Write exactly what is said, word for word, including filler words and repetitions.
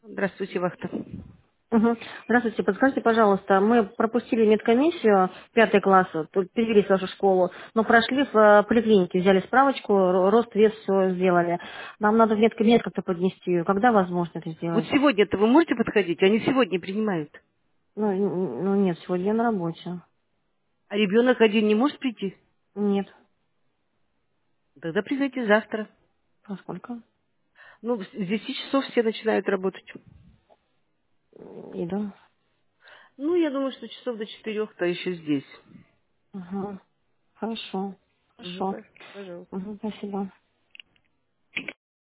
Здравствуйте, Вахта. Мгм. Здравствуйте, подскажите, пожалуйста, мы пропустили медкомиссию, пятый класс, вот, тут перевелись в вашу школу, но прошли в э, поликлинике, взяли справочку, ро- рост, вес, все сделали. Нам надо в медкабинет как-то поднести. Когда возможно это Вот сделать? сегодня-то вы можете подходить? Они сегодня принимают. Ну, н- ну нет, сегодня я на работе. А ребенок один не может прийти? Нет. Тогда приходите завтра. Во сколько? Ну, с десяти часов все начинают работать. Иду. Ну, я думаю, что часов до четырех-то еще здесь. Ага. Хорошо. Угу, Хорошо. пожалуйста. Мгм, спасибо.